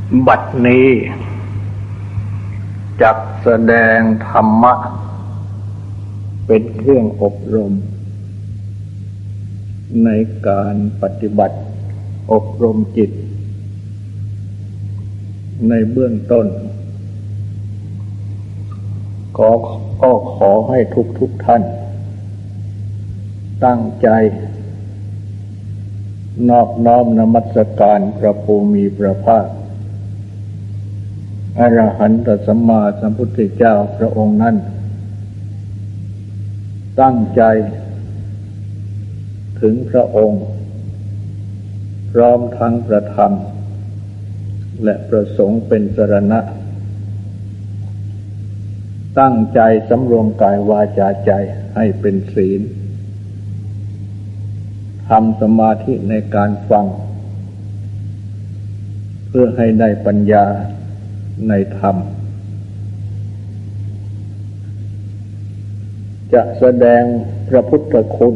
บัดนี้จักแสดงธรรมะเป็นเครื่องอบรมในการปฏิบัติอบรมจิตในเบื้องต้นก็ขอให้ทุกท่านตั้งใจนอบน้อมนมัสการพระภูมิพระภาคอรหันตสัมมาสัมพุทธเจ้าพระองค์นั้นตั้งใจถึงพระองค์พร้อมทั้งพระธรรมและประสงค์เป็นสรณะตั้งใจสำรวมกายวาจาใจให้เป็นศีลทำสมาธิในการฟังเพื่อให้ได้ปัญญาในธรรมจะแสดงพระพุทธคุณ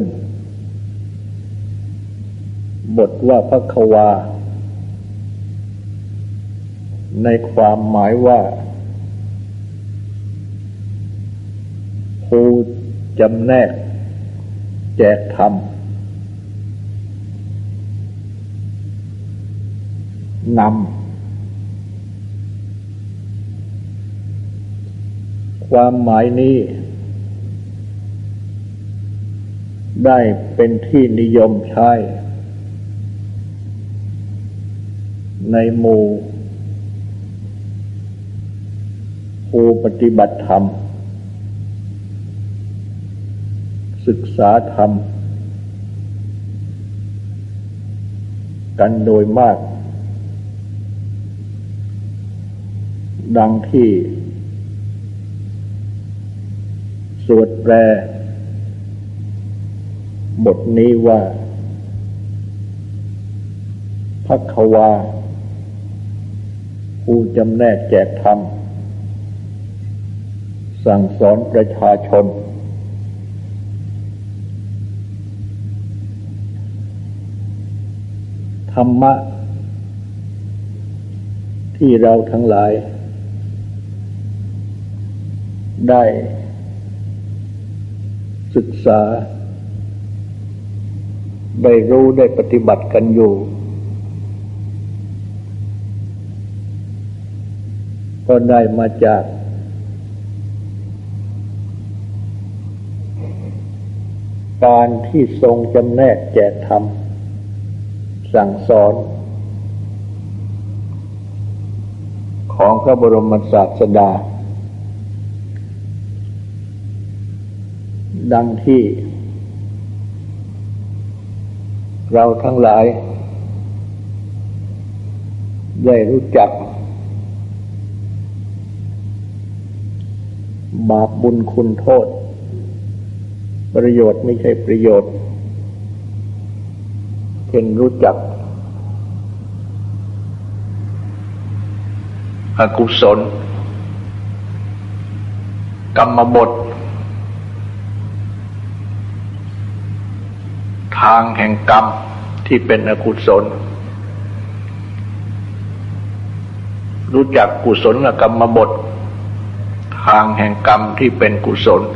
บทว่าภควาในความหมายว่าผู้จำแนกแจกธรรมนำความหมายนี้ได้เป็นที่นิยมใช้ในหมู่ผู้ปฏิบัติธรรมศึกษาธรรมกันโดยมากดังที่สวดแปลบทนี้ว่าภควาผู้จำแนกแจกธรรมสั่งสอนประชาชนธรรมะที่เราทั้งหลายได้ศึกษาได้รู้ได้ปฏิบัติกันอยู่ก็ได้มาจากการที่ทรงจำแนกแจกธรรมสั่งสอนของพระบรมศาสดาดังที่เราทั้งหลายได้รู้จักบาปบุญคุณโทษประโยชน์ไม่ใช่ประโยชน์เช่นรู้จักอกุศลกรรมบททางแห่งกรรมที่เป็นอกุศลรู้จักกุศลกรรมบททางแห่งกรรมที่เป็นกุศล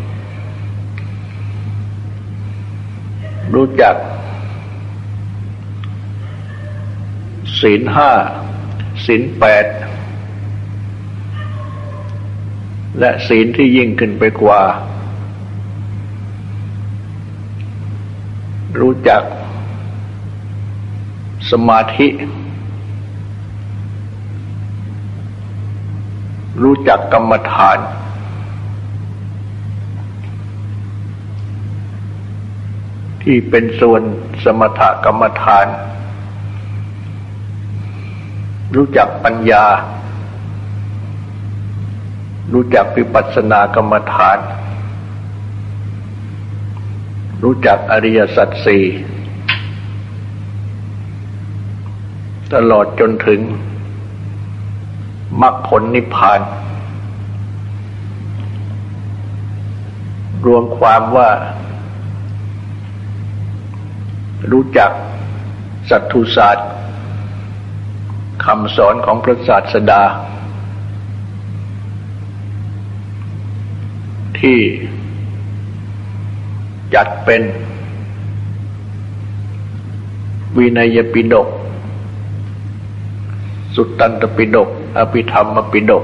รู้จักศีลห้าศีลแปดและศีลที่ยิ่งขึ้นไปกว่ารู้จักสมาธิรู้จักกรรมฐานที่เป็นส่วนสมถกรรมฐานรู้จักปัญญารู้จักวิปัสสนากรรมฐานรู้จักอริยสัจสี่ตลอดจนถึงมรรคผลนิพพานรวมความว่ารู้จักสัตถุศาสตร์ คคำสอนของพระศาสดาที่จัดเป็นวินัยปิฎกสุตตันตปิฎกอภิธรรมปิฎก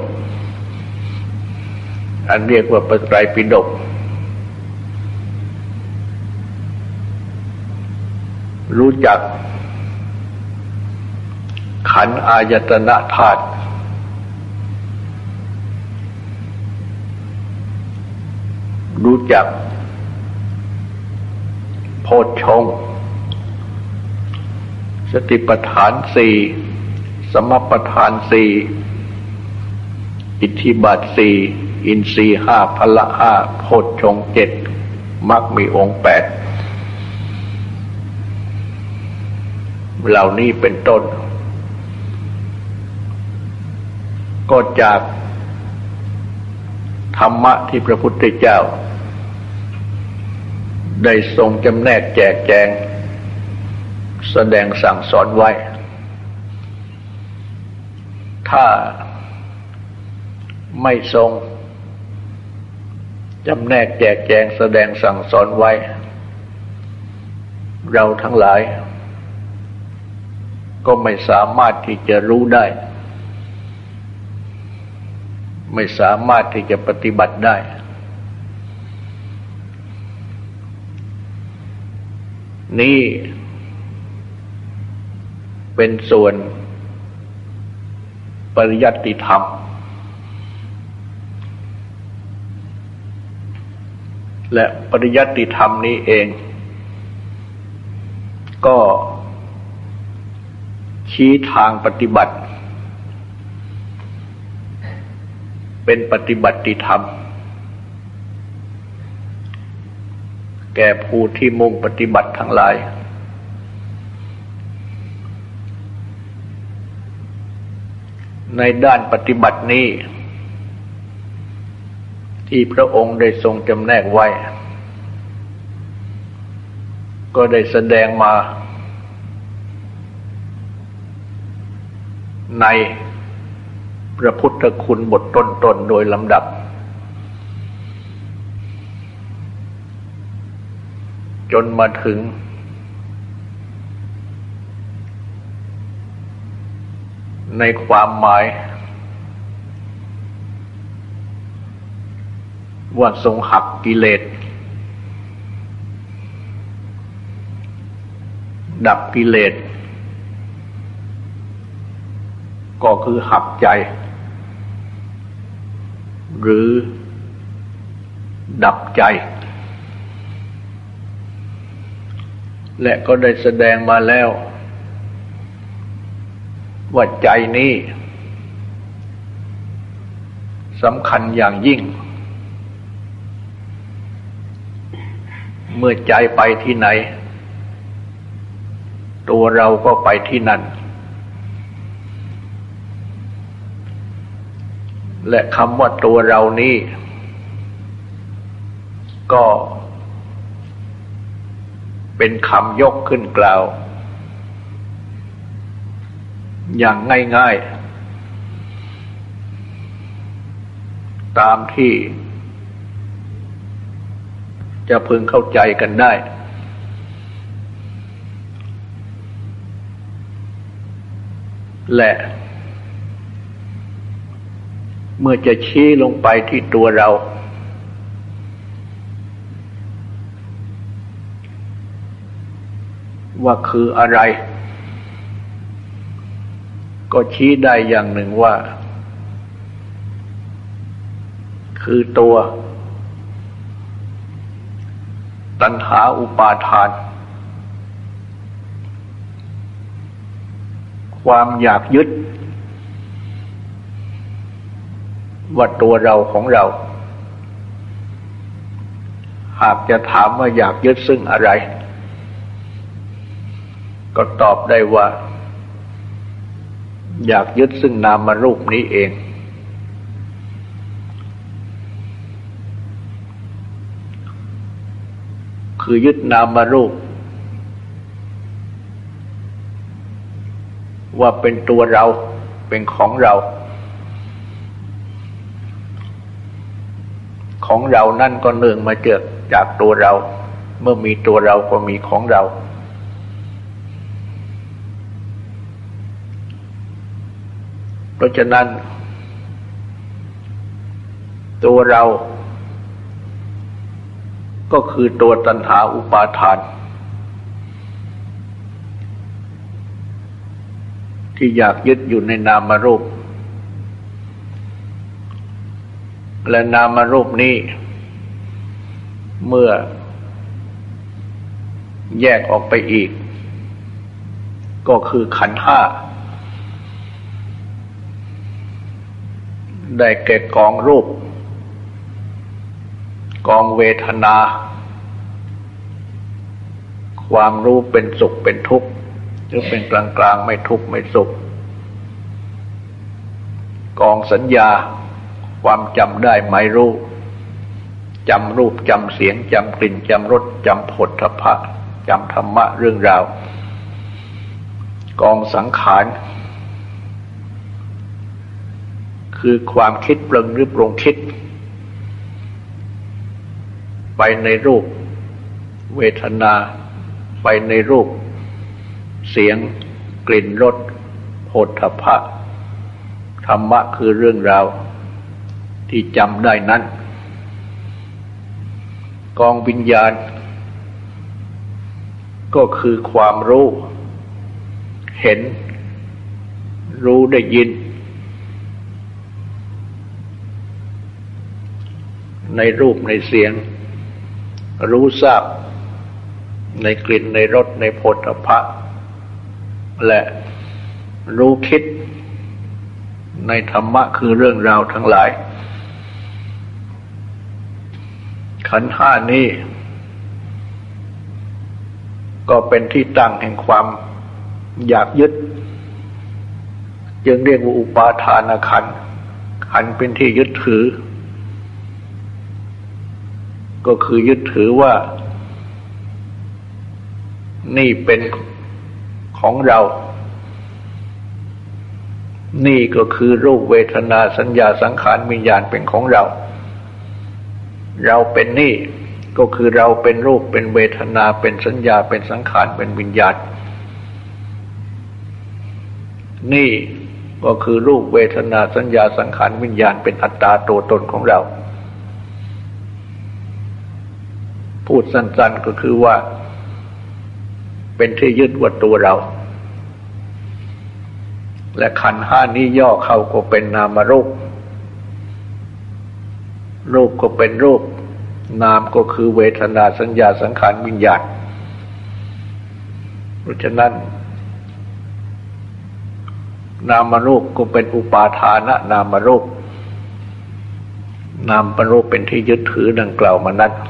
อันเรียกว่าพระไตรปิฎกรู้จักขันธ์อายตนะธาตุรู้จักโพชฌงค์สติปัฏฐานสี่สมปัฏฐานสี่อิทธิบาทสี่อินทรีย์ห้าพละห้าโพชฌงค์เจ็ดมรรคมีองค์แปดเหล่านี้เป็นต้นก็จากธรรมะที่พระพุทธเจ้าได้ทรงจำแนกแจกแจงแสดงสั่งสอนไว้ถ้าไม่ทรงจำแนกแจกแจงแสดงสั่งสอนไว้เราทั้งหลายก็ไม่สามารถที่จะรู้ได้ไม่สามารถที่จะปฏิบัติได้นี่เป็นส่วนปริยัติธรรมและปริยัติธรรมนี้เองก็ชี้ทางปฏิบัติเป็นปฏิบัติธรรมแก่ผู้ที่มุ่งปฏิบัติทั้งหลายในด้านปฏิบัตินี้ที่พระองค์ได้ทรงจำแนกไว้ก็ได้แสดงมาในพระพุทธคุณบทต้นๆโดยลำดับจนมาถึงในความหมายว่าทรงหักกิเลสดับกิเลสก็คือหักใจหรือดับใจและก็ได้แสดงมาแล้วว่าใจนี้สำคัญอย่างยิ่งเมื่อใจไปที่ไหนตัวเราก็ไปที่นั่นและคำว่าตัวเรานี้ก็เป็นคำยกขึ้นกล่าวอย่างง่ายๆตามที่จะพึงเข้าใจกันได้และเมื่อจะชี้ลงไปที่ตัวเราว่าคืออะไรก็ชี้ได้อย่างหนึ่งว่าคือตัวตัณหาอุปาทานความอยากยึดว่าตัวเราของเราหากจะถามว่าอยากยึดซึ่งอะไรก็ตอบได้ว่าอยากยึดซึ่งนามรูปนี้เองคือยึดนามรูปว่าเป็นตัวเราเป็นของเราของเรานั่นก็เนื่องมาจากตัวเราเมื่อมีตัวเราก็มีของเราเพราะฉะนั้นตัวเราก็คือตัวตัณหาอุปาทานที่อยากยึดอยู่ในนามรูปและนามรูปนี้เมื่อแยกออกไปอีกก็คือขันธ์ห้าได้แก่กองรูปกองเวทนาความรู้เป็นสุขเป็นทุกข์หรือเป็นกลางๆไม่ทุกข์ไม่สุขกองสัญญาความจำได้หมายรู้จำรูปจำเสียงจำกลิ่นจำรสจำโผฏฐัพพะจำธรรมะเรื่องราวกองสังขารคือความคิดปรุงหรือปรุงคิดไปในรูปเวทนาไปในรูปเสียงกลิ่นรสโผฏฐัพพะธรรมะคือเรื่องราวที่จำได้นั้นกองวิญญาณก็คือความรู้เห็นรู้ได้ยินในรูปในเสียงรู้ทราบในกลิ่นในรสในโผฏฐัพพะและรู้คิดในธรรมะคือเรื่องราวทั้งหลายขันธ์ห้านี้ก็เป็นที่ตั้งแห่งความอยากยึดจึงเรียกว่าอุปาทานขันธ์ขันธ์เป็นที่ยึดถือก็คือยึดถือว่านี่เป็นของเรานี่ก็คือรูปเวทนาสัญญาสังขารวิญญาณเป็นของเราเราเป็นนี่ก็คือเราเป็นรูปเป็นเวทนาเป็นสัญญาเป็นสังขารเป็นวิญญาณนี่ก็คือรูปเวทนาสัญญาสังขารวิญญาณเป็นอัตตาตัวตนของเราพูดสั้นๆก็คือว่าเป็นที่ยึดว่าตัวเราและขันธ์ห้านี้ย่อเข้าก็เป็นนามรูปรูปก็เป็นรูปนามก็คือเวทนาสัญญาสังขารวิญญาณเพราะฉะนั้นนามรูปก็เป็นอุปาทานนามรูปนามรูปเป็นที่ยึดถือดังกล่าวมานั้น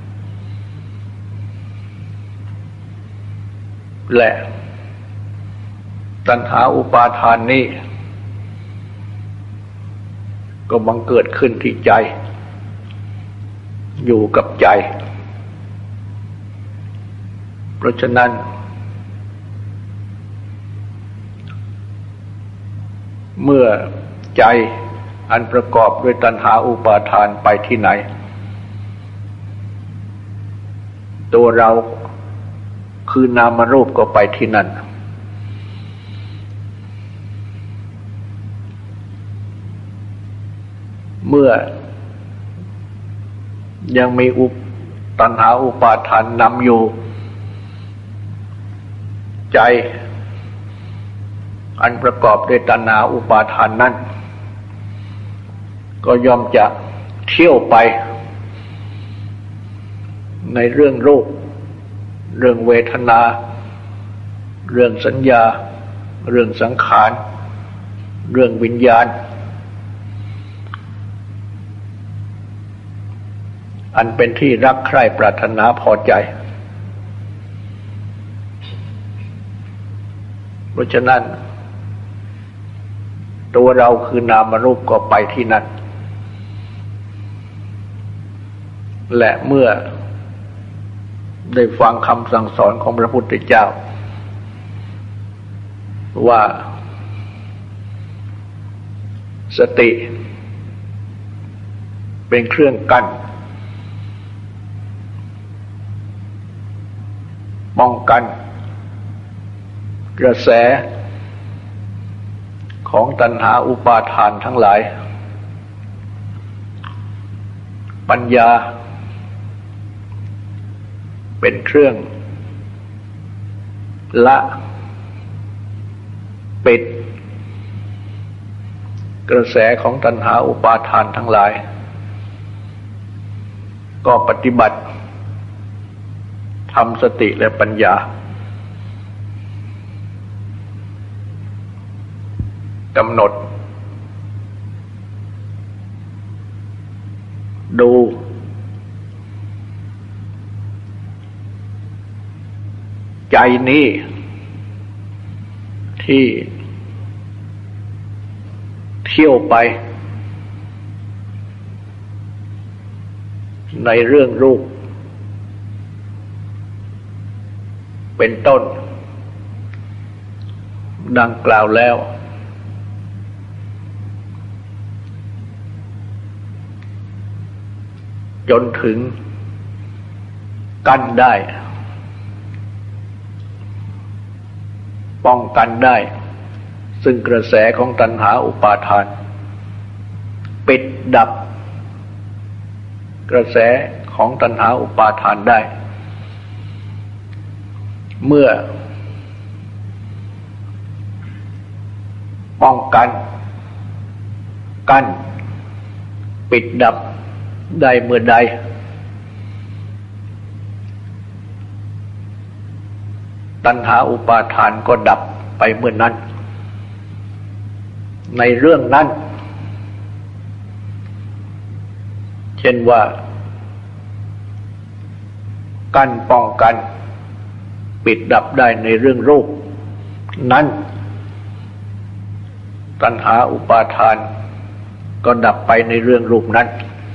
และตัณหาอุปาทานนี้ก็บังเกิดขึ้นที่ใจอยู่กับใจเพราะฉะนั้นเมื่อใจอันประกอบด้วยตัณหาอุปาทานไปที่ไหนตัวเราคือนามรูปก็ไปที่นั่นเมื่อยังมีตัณหาอุปาทานนำอยู่ใจอันประกอบด้วยตัณหาอุปาทานนั้นก็ย่อมจะเที่ยวไปในเรื่องรูปเรื่องเวทนาเรื่องสัญญาเรื่องสังขารเรื่องวิญญาณอันเป็นที่รักใคร่ปรารถนาพอใจเพราะฉะนั้นตัวเราคือนามรูปก็ไปที่นั่นและเมื่อได้ฟังคำสั่งสอนของพระพุทธเจ้าว่าสติเป็นเครื่องกั้นป้องกันกระแสของตัณหาอุปาทานทั้งหลายปัญญาเป็นเครื่องละปิดกระแสของตัณหาอุปาทานทั้งหลายก็ปฏิบัติทำสติและปัญญากำหนดดูใจนี้ที่เที่ยวไปในเรื่องรูปเป็นต้นดังกล่าวแล้วจนถึงกั้นได้ป้องกันได้ซึ่งกระแสของตัณหาอุปาทานปิดดับกระแสของตัณหาอุปาทานได้เมื่อป้องกันกั้นปิดดับได้เมื่อใดตัณหาอุปาทานก็ดับไปเมื่อนั้นในเรื่องนั้นเช่นว่ากั้นป้องกันปิดดับได้ในเรื่องรูปนั้นตัณหาอุปาทานก็ดับไปในเรื่องรูปนั้น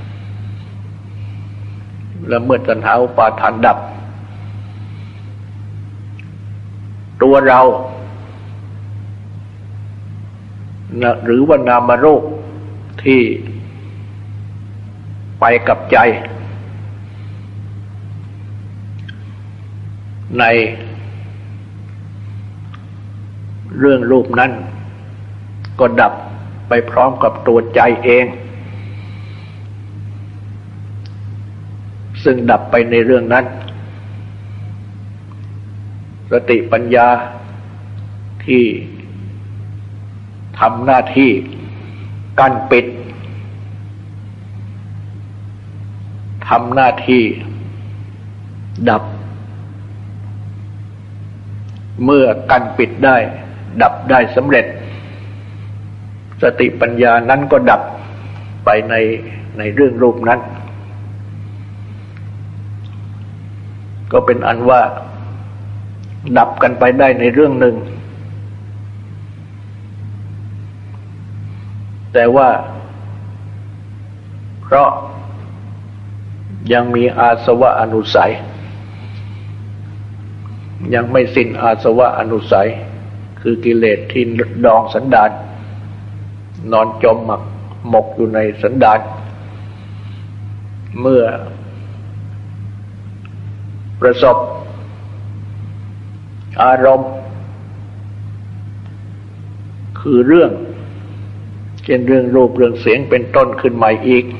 และเมื่อตัณหาอุปาทานดับตัวเราหรือว่านามรูปที่ไปกับใจในเรื่องรูปนั้นก็ดับไปพร้อมกับตัวใจเองซึ่งดับไปในเรื่องนั้นสติปัญญาที่ทำหน้าที่กั้นปิดทำหน้าที่ดับเมื่อกั้นปิดได้ดับได้สำเร็จสติปัญญานั้นก็ดับไปในเรื่องรูปนั้นก็เป็นอันว่าดับกันไปได้ในเรื่องหนึ่งแต่ว่าเพราะยังมีอาสวะอนุสัยยังไม่สิ้นอาสวะอนุสัยคือกิเลสที่ดองสันดานนอนจมหมกอยู่ในสันดานเมื่อประสบอารมณ์คือเรื่องเช่นเรื่องรูปเรื่องเสียงเป็นต้นขึ้นใหม่อีก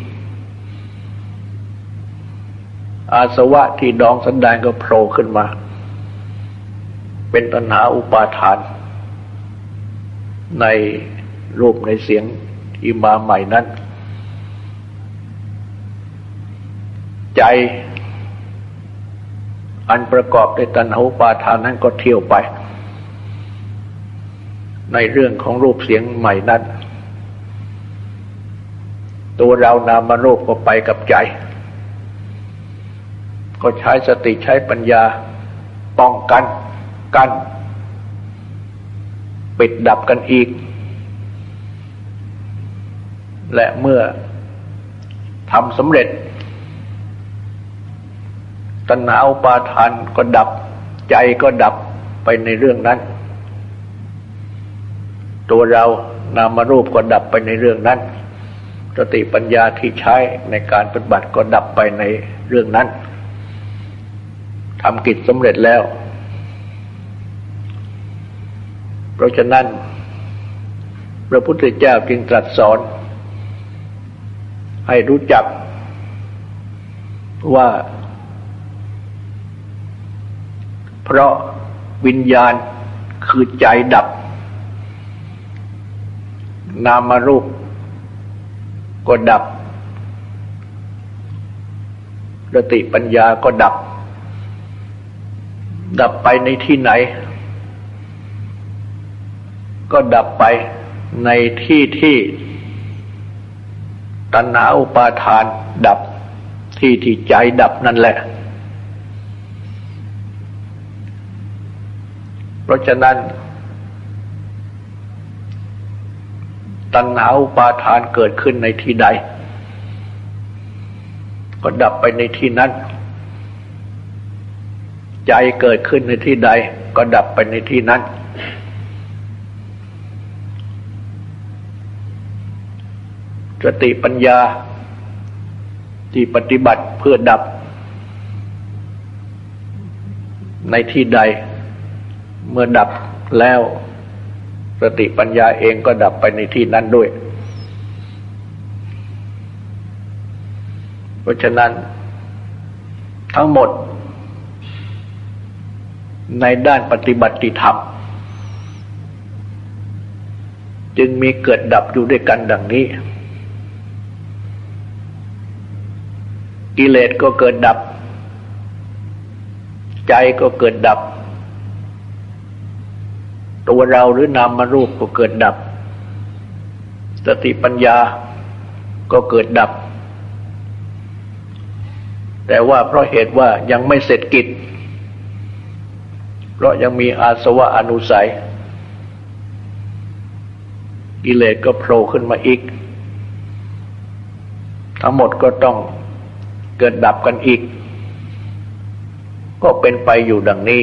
อาสวะที่ดองสันดานก็โผล่ขึ้นมาเป็นตัณหาอุปาทานในรูปในเสียงที่มาใหม่นั้นใจอันประกอบด้วยตัณหาอุปาทานนั้นก็เที่ยวไปในเรื่องของรูปเสียงใหม่นั้นตัวเรานามรูปก็ไปกับใจก็ใช้สติใช้ปัญญาป้องกันกั้นปิดดับกันอีกและเมื่อทำสำเร็จตัณหาอุปาทานก็ดับใจก็ดับไปในเรื่องนั้นตัวเรานามรูปก็ดับไปในเรื่องนั้นสติปัญญาที่ใช้ในการปฏิบัติก็ดับไปในเรื่องนั้นทำกิจสำเร็จแล้วเพราะฉะนั้นพระพุทธเจ้าจึงตรัสสอนให้รู้จักว่าเพราะวิญญาณคือใจดับนามรูปก็ดับสติปัญญาก็ดับไปในที่ไหนก็ดับไปในที่ที่ตัณหาอุปาทานดับที่ที่ใจดับนั่นแหละเพราะฉะนั้นตัณหาอุปาทานเกิดขึ้นในที่ใดก็ดับไปในที่นั้นใจเกิดขึ้นในที่ใดก็ดับไปในที่นั้นสติปัญญาที่ปฏิบัติเพื่อดับในที่ใดเมื่อดับแล้วสติปัญญาเองก็ดับไปในที่นั้นด้วยเพราะฉะนั้นทั้งหมดในด้านปฏิบัติธรรมจึงมีเกิดดับอยู่ด้วยกันดังนี้กิเลสก็เกิดดับใจก็เกิดดับตัวเราหรือนามรูปก็เกิดดับสติปัญญาก็เกิดดับแต่ว่าเพราะเหตุว่ายังไม่เสร็จกิจเพราะยังมีอาสวะอนุสัยกิเลสก็โผล่ขึ้นมาอีกทั้งหมดก็ต้องเกิดดับกันอีกก็เป็นไปอยู่ดังนี้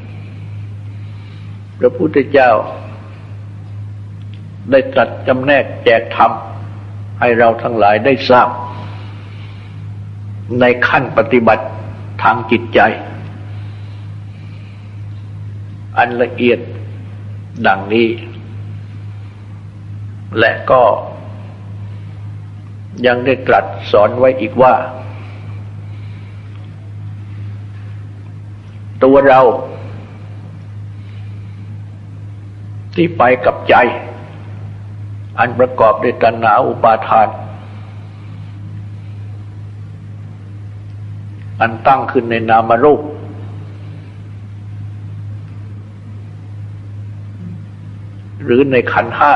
พระพุทธเจ้าได้ตรัสจำแนกแจกธรรมให้เราทั้งหลายได้ทราบในขั้นปฏิบัติทางจิตใจอันละเอียดดังนี้และก็ยังได้ตรัสสอนไว้อีกว่าตัวเราที่ไปกับใจอันประกอบด้วยตัณหาอุปาทานอันตั้งขึ้นในนามรูปหรือในขันธ์ห้า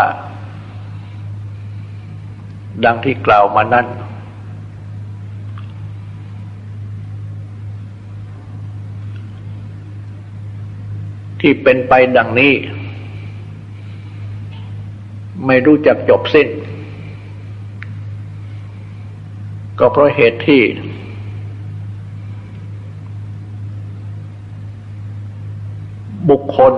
ดังที่กล่าวมานั้นที่เป็นไปดังนี้ไม่รู้จักจบสิ้นก็เพราะเหตุที่บุคคล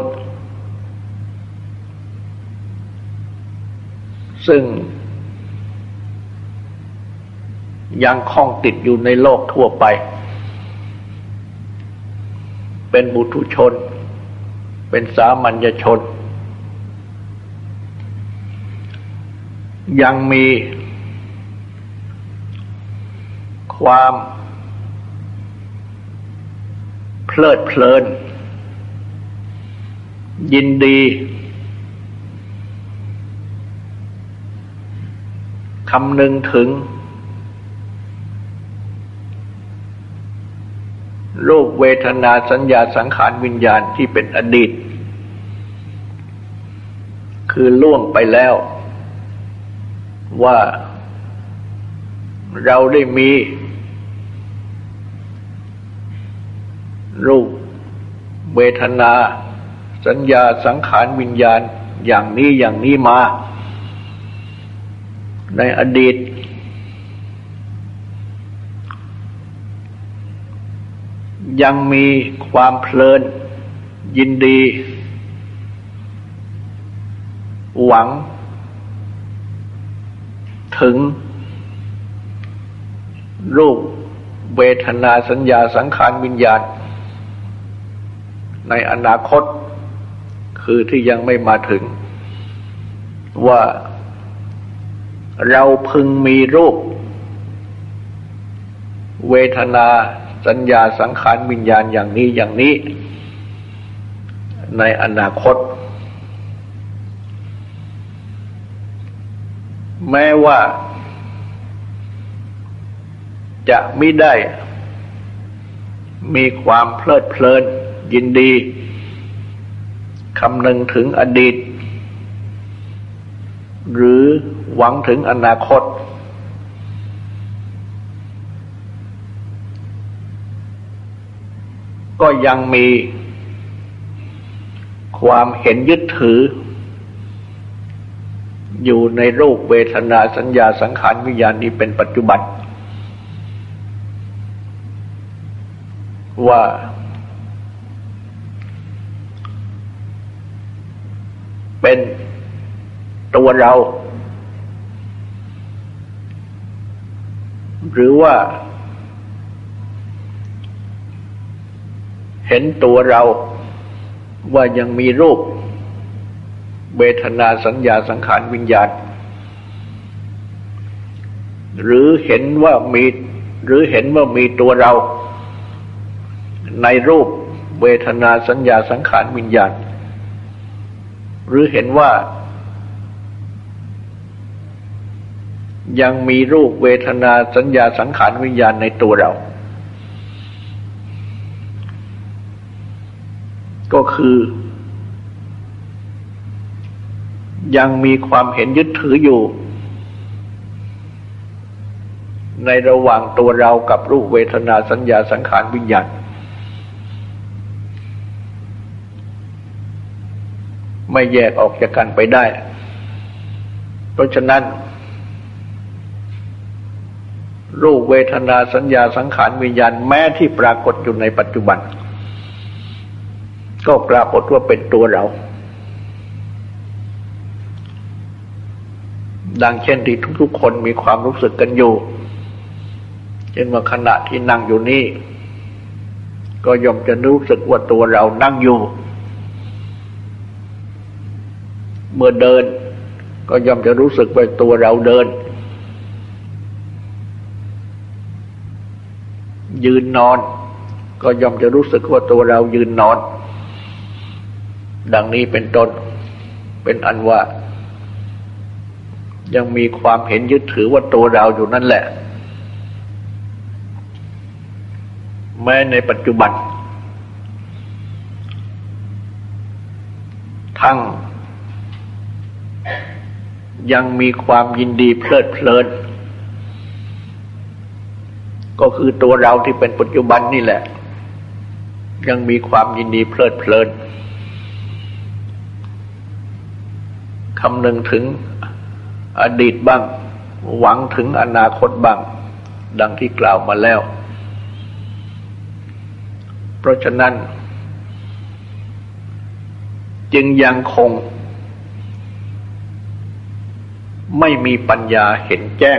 ซึ่งยังคล้องติดอยู่ในโลกทั่วไปเป็นบุถุชนเป็นสามัญชนยังมีความเพลิดเพลินยินดีคำนึงถึงรูปเวทนาสัญญาสังขารวิญญาณที่เป็นอดีตคือล่วงไปแล้วว่าเราได้มีรูปเวทนาสัญญาสังขารวิญญาณอย่างนี้มาในอดีตยังมีความเพลินยินดีหวังถึงรูปเวทนาสัญญาสังขารวิญญาณในอนาคตคือที่ยังไม่มาถึงว่าเราพึงมีรูปเวทนาสัญญาสังขารวิญญาณอย่างนี้อย่างนี้ในอนาคตแม้ว่าจะไม่ได้มีความเพลิดเพลินยินดีคำนึงถึงอดีตหรือหวังถึงอนาคตก็ยังมีความเห็นยึดถืออยู่ในรูปเวทนาสัญญาสังขารวิญญาณนี้เป็นปัจจุบันว่าเป็นตัวเราหรือว่าเห็นตัวเราว่ายังมีรูปเวทนาสัญญาสังขารวิญญาณหรือเห็นว่ามีตัวเราในรูปเวทนาสัญญาสังขารวิญญาณหรือเห็นว่ายังมีรูปเวทนาสัญญาสังขารวิญญาณในตัวเราก็คือยังมีความเห็นยึดถืออยู่ในระหว่างตัวเรากับรูปเวทนาสัญญาสังขารวิญญาณไม่แยกออกจากกันไปได้เพราะฉะนั้นรูปเวทนาสัญญาสังขารวิญญาณแม้ที่ปรากฏอยู่ในปัจจุบันก็ปรากฏว่าเป็นตัวเราดังเช่นที่ทุกๆคนมีความรู้สึกกันอยู่เช่นว่าขณะที่นั่งอยู่นี่ก็ย่อมจะรู้สึกว่าตัวเรานั่งอยู่เมื่อเดินก็ย่อมจะรู้สึกว่าตัวเราเดินยืนนอนก็ย่อมจะรู้สึกว่าตัวเรายืนนอนดังนี้เป็นต้นเป็นอันว่ายังมีความเห็นยึดถือว่าตัวเราอยู่นั่นแหละแม้ในปัจจุบันทั้งยังมีความยินดีเพลิดเพลินก็คือตัวเราที่เป็นปัจจุบันนี่แหละยังมีความยินดีเพลิดเพลินคำนึงถึงอดีตบ้างหวังถึงอนาคตบ้างดังที่กล่าวมาแล้วเพราะฉะนั้นจึงยังคงไม่มีปัญญาเห็นแจ้ง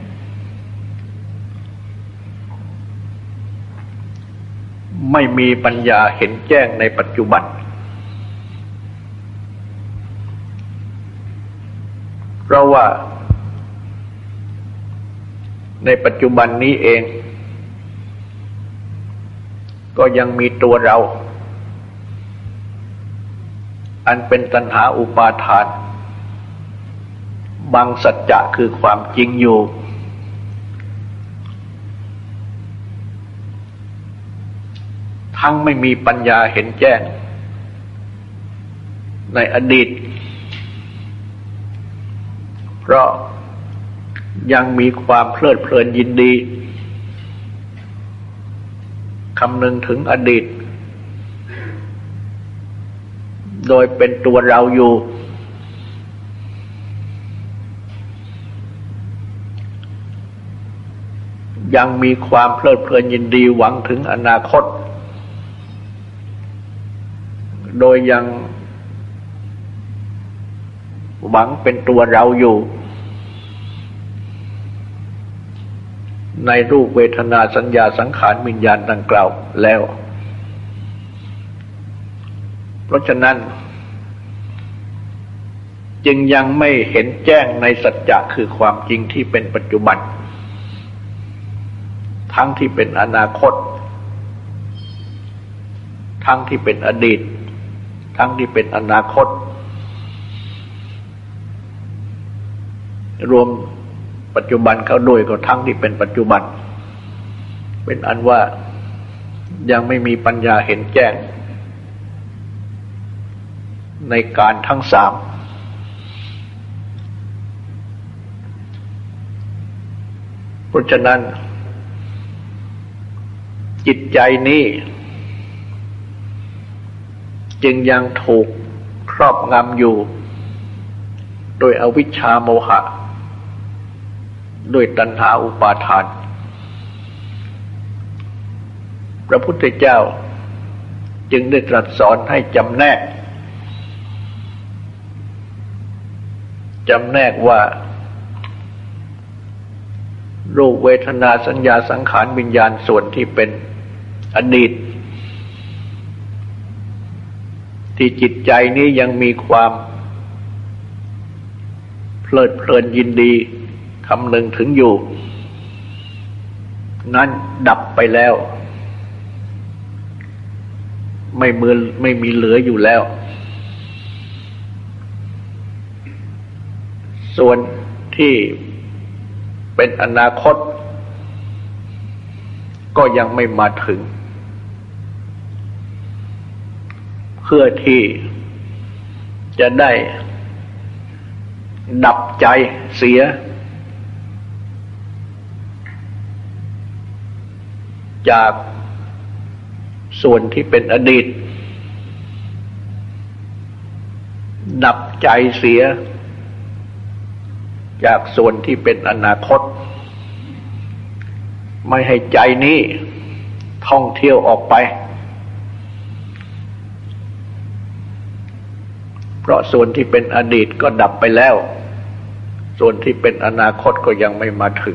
ไม่มีปัญญาเห็นแจ้งในปัจจุบันเพราะว่าในปัจจุบันนี้เองก็ยังมีตัวเราอันเป็นตัณหาอุปาทานบังสัจจะคือความจริงอยู่ทั้งไม่มีปัญญาเห็นแจ้งในอดีตเพราะยังมีความเพลิดเพลินยินดีคำนึงถึงอดีตโดยเป็นตัวเราอยู่ยังมีความเพลิดเพลินยินดีหวังถึงอนาคตโดยยังหวังเป็นตัวเราอยู่ในรูปเวทนาสัญญาสังขารวิญญาณดังกล่าวแล้วเพราะฉะนั้นจึงยังไม่เห็นแจ้งในสัจจะคือความจริงที่เป็นปัจจุบันทั้งที่เป็นอนาคตทั้งที่เป็นอดีตทั้งที่เป็นอนาคตรวมปัจจุบันเขาด้วยก็ทั้งที่เป็นปัจจุบันเป็นอันว่ายังไม่มีปัญญาเห็นแจ้งในการทั้งสามเพราะฉะนั้นจิตใจนี้จึงยังถูกครอบงำอยู่โดยอวิชชาโมหะด้วยตัณหาอุปาทานพระพุทธเจ้าจึงได้ตรัสสอนให้จำแนกว่ารูปเวทนาสัญญาสังขารวิญญาณส่วนที่เป็นอดีตที่จิตใจนี้ยังมีความเพลิดเพลินยินดีคำนึงถึงอยู่นั้นดับไปแล้วไม่มีเหลืออยู่แล้วส่วนที่เป็นอนาคตก็ยังไม่มาถึงเพื่อที่จะได้ดับใจเสียจากส่วนที่เป็นอดีตดับใจเสียจากส่วนที่เป็นอนาคตไม่ให้ใจนี้ท่องเที่ยวออกไปเพราะส่วนที่เป็นอดีตก็ดับไปแล้วส่วนที่เป็นอนาคตก็ยังไม่มาถึง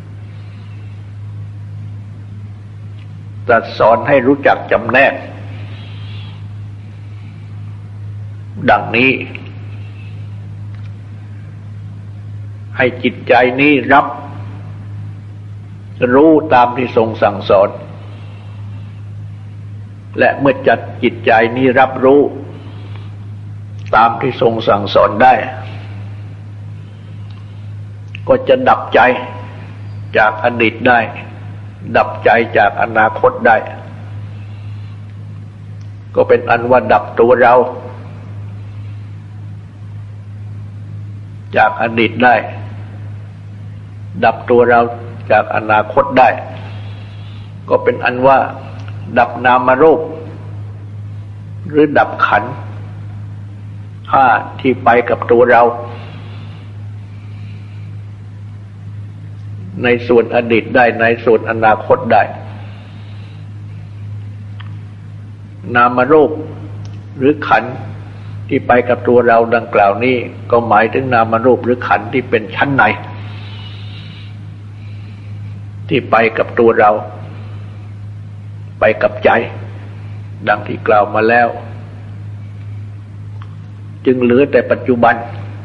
ตรัสสอนให้รู้จักจำแนกดังนี้ให้จิตใจนี้รับรู้ตามที่ทรงสั่งสอนและเมื่อจัดจิตใจนี้รับรู้ตามที่ทรงสั่งสอนได้ก็จะดับใจจากอดีตได้ดับใจจากอนาคตได้ก็เป็นอันว่าดับตัวเราจากอดีตได้ดับตัวเราจากอนาคตได้ก็เป็นอันว่าดับนามรูปหรือดับขันธ์ห้าที่ไปกับตัวเราในส่วนอดีตได้ในส่วนอนาคตได้นามรูปหรือขันธ์ที่ไปกับตัวเราดังกล่าวนี้ก็หมายถึงนามรูปหรือขันธ์ที่เป็นชั้นในที่ไปกับตัวเราไปกับใจดังที่กล่าวมาแล้วจึงเหลือแต่ปัจจุบัน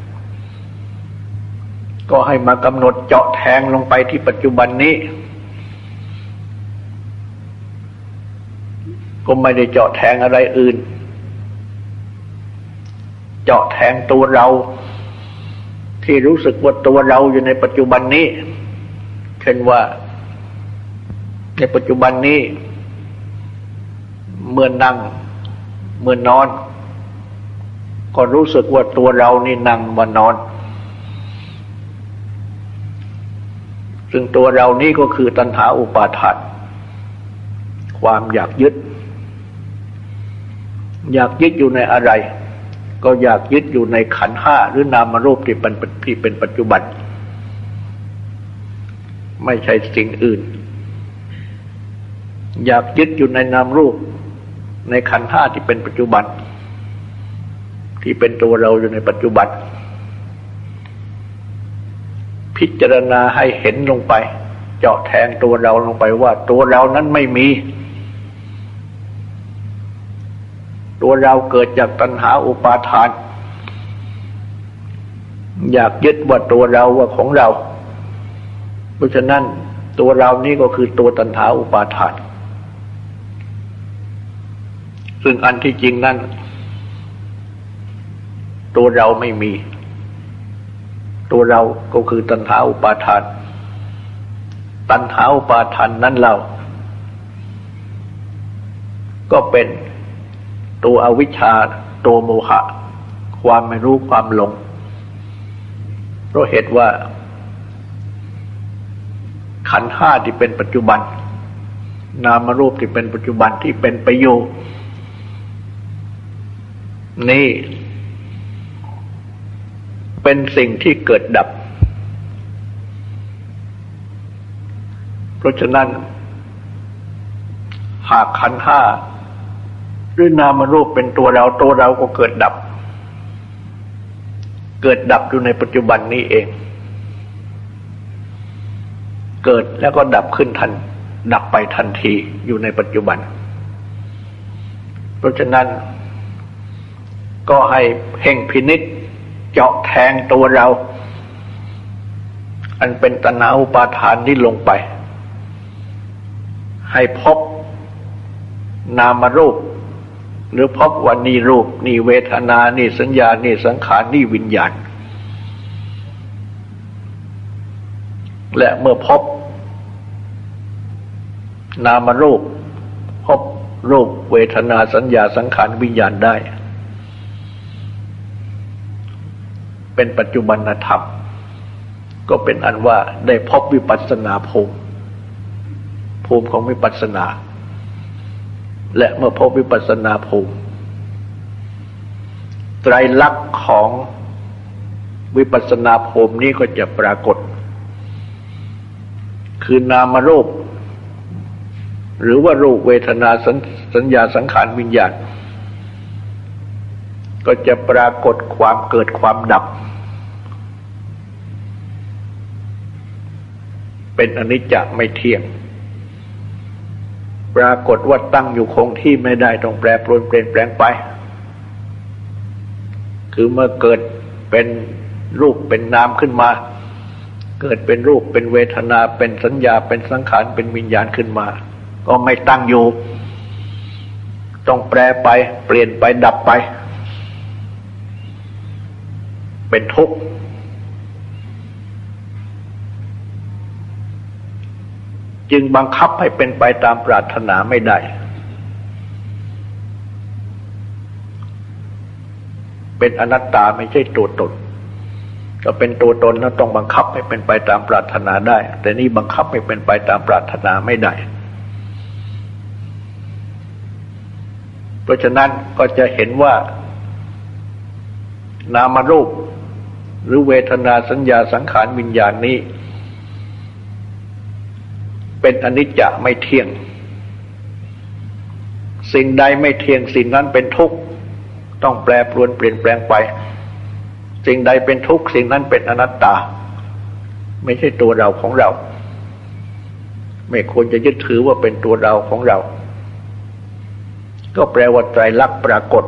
ก็ให้มากำหนดเจาะแทงลงไปที่ปัจจุบันนี้ก็ไม่ได้เจาะแทงอะไรอื่นเจาะแทงตัวเราที่รู้สึกว่าตัวเราอยู่ในปัจจุบันนี้เช่นว่าในปัจจุบันนี้เมื่อนั่งเมื่อนอนก็รู้สึกว่าตัวเรานี่นั่งมานอนซึ่งตัวเรานี่ก็คือตัณหาอุปาทานความอยากยึดอยู่ในอะไรก็อยากยึดอยู่ในขันธ์ห้าหรือนามรูปที่เป็นปัจจุบันไม่ใช่สิ่งอื่นอยากยึดอยู่ในนามรูปในขันธ์ห้าที่เป็นปัจจุบันที่เป็นตัวเราอยู่ในปัจจุบันพิจารณาให้เห็นลงไปเจาะแทงตัวเราลงไปว่าตัวเรานั้นไม่มีตัวเราเกิดจากตัณหาอุปาทานอยากยึดว่าตัวเราว่าของเราเพราะฉะนั้นตัวเรานี้ก็คือตัวตัณหาอุปาทานซึ่งอันที่จริงนั้นตัวเราไม่มีตัวเราก็คือตัณหาอุปาทานตัณหาอุปาทานนั้นเราก็เป็นตัวอวิชชาตัวโมหะความไม่รู้ความหลงเพราะเหตุว่าขันธ์ห้าที่เป็นปัจจุบันนามรูปที่เป็นปัจจุบันที่เป็นไปอยู่นี่เป็นสิ่งที่เกิดดับเพราะฉะนั้นหากขันธ์ห้าหรือนามรูปเป็นตัวเราตัวเราก็เกิดดับอยู่ในปัจจุบันนี้เองเกิดแล้วก็ดับขึ้นทันดับไปทันทีอยู่ในปัจจุบันเพราะฉะนั้นก็ให้เพ่งพินิจเจาะแทงตัวเราอันเป็นตัณหาอุปาทานนี้ลงไปให้พบนามรูปหรือพบว่านี่รูปนี่เวทนานี่สัญญานี่สังขารนี่วิญญาณและเมื่อพบนามรูปพบรูปเวทนาสัญญาสังขารวิญญาณได้เป็นปัจจุบันธรรมก็เป็นอันว่าได้พบวิปัสสนาภูมิของวิปัสสนาและเมื่อพบวิปัสสนาภูมิไตรลักษณ์ของวิปัสสนาภูมินี้ก็จะปรากฏคือนามรูปหรือว่ารูปเวทนาสัญญาสังขารวิญญาณก็จะปรากฏความเกิดความดับเป็นอนิจจ์ไม่เที่ยงปรากฏว่าตั้งอยู่คงที่ไม่ได้ต้องแปรปรวนเปลี่ยนแปลงไปคือเมื่อเกิดเป็นรูปเป็นนามขึ้นมาเกิดเป็นรูปเป็นเวทนาเป็นสัญญาเป็นสังขารเป็นวิญญาณขึ้นมาก็ไม่ตั้งอยู่ต้องแปรไปเปลี่ยนไปดับไปเป็นทุกข์จึงบังคับให้เป็นไปตามปรารถนาไม่ได้เป็นอนัตตาไม่ใช่ตัวตนถ้าเป็นตัวตนแล้วต้องบังคับให้เป็นไปตามปรารถนาได้แต่นี่บังคับให้เป็นไปตามปรารถนาไม่ได้เพราะฉะนั้นก็จะเห็นว่านามรูปหรือเวทนาสัญญาสังขารวิญญาณนี้เป็นอนิจจ์ไม่เที่ยงสิ่งใดไม่เที่ยงสิ่งนั้นเป็นทุกข์ต้องแปรปรวนเปลี่ยนแปลงไปสิ่งใดเป็นทุกข์สิ่งนั้นเป็นอนัตตาไม่ใช่ตัวเราของเราไม่ควรจะยึดถือว่าเป็นตัวเราของเราก็แปลว่าไตรลักษณ์ปรากฏ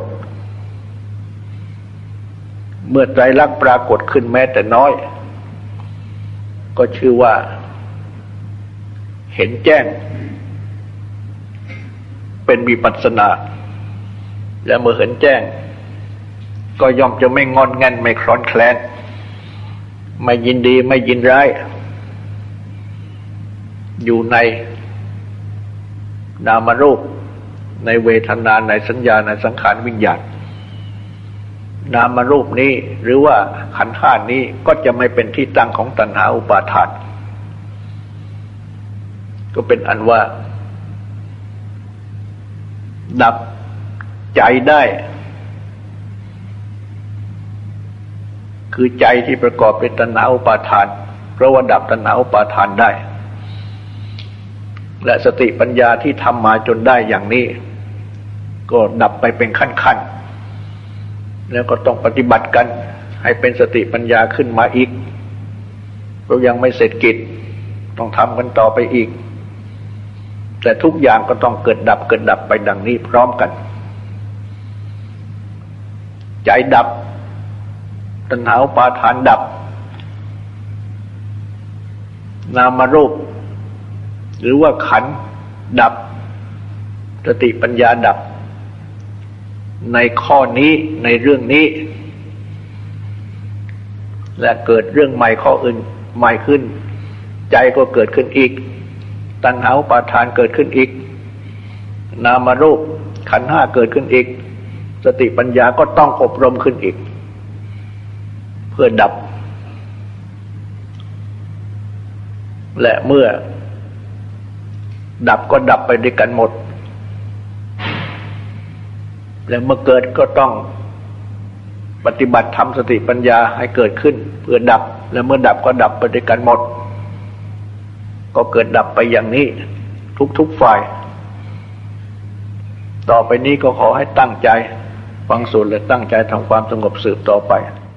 เมื่อไตรลักษณ์ปรากฏขึ้นแม้แต่น้อยก็ชื่อว่าเห็นแจ้งเป็นวิปัสสนาและเมื่อเห็นแจ้งก็ย่อมจะไม่งอนแง่นไม่คลอนแคลนไม่ยินดีไม่ยินร้ายอยู่ในนามรูปในเวทนาในสัญญาในสังขารวิญญาณนามรูปนี้หรือว่าขันธ์ห้านี้ก็จะไม่เป็นที่ตั้งของตัณหาอุปาทานก็เป็นอันว่าดับใจได้คือใจที่ประกอบเป็นตัณหาอุปาทานเพราะว่าดับตัณหาอุปาทานได้และสติปัญญาที่ทำมาจนได้อย่างนี้ก็ดับไปเป็นขั้นๆแล้วก็ต้องปฏิบัติกันให้เป็นสติปัญญาขึ้นมาอีกเพราะยังไม่เสร็จกิจต้องทำกันต่อไปอีกแต่ทุกอย่างก็ต้องเกิดดับไปดังนี้พร้อมกันใจดับตัณหาอุปาทานดับนามรูปหรือว่าขันธ์ดับสติปัญญาดับในข้อนี้ในเรื่องนี้และเกิดเรื่องใหม่ข้ออื่นใหม่ขึ้นใจก็เกิดขึ้นอีกตัณหาอุปาทานเกิดขึ้นอีกนามรูปขันธ์ห้าเกิดขึ้นอีกสติปัญญาก็ต้องอบรมขึ้นอีกเพื่อดับและเมื่อดับก็ดับไปด้วยกันหมดและเมื่อเกิดก็ต้องปฏิบัติทำสติปัญญาให้เกิดขึ้นเพื่อดับและเมื่อดับก็ดับไปด้วยกันหมดก็เกิดดับไปอย่างนี้ทุกฝ่ายต่อไปนี้ก็ขอให้ตั้งใจฟังสูตรและตั้งใจทำความสงบสืบต่อไป